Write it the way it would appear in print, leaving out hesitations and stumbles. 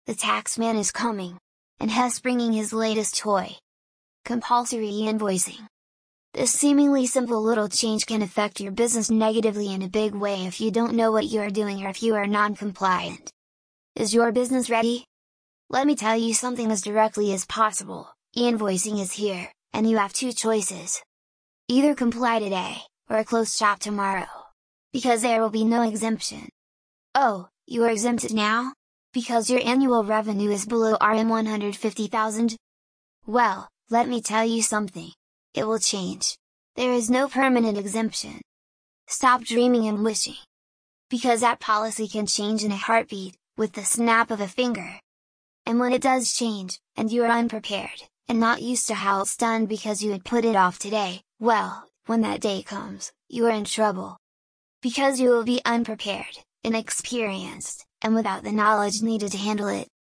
the taxman is coming, and has bringing his latest toy. Compulsory e-invoicing. This seemingly simple little change can affect your business negatively in a big way if you don't know what you are doing or if you are non-compliant. Is your business ready? Let me tell you something as directly as possible, e-invoicing is here, and you have two choices. Either comply today, or close shop tomorrow. Because there will be no exemption. Oh, you are exempted now? Because your annual revenue is below Rm 150,000? Well, let me tell you something. It will change. There is no permanent exemption. Stop dreaming and wishing. Because that policy can change in a heartbeat, with the snap of a finger. And when it does change, and you are unprepared, and not used to how it's done because you had put it off today, well, when that day comes, you are in trouble. Because you will be unprepared, inexperienced, and without the knowledge needed to handle it.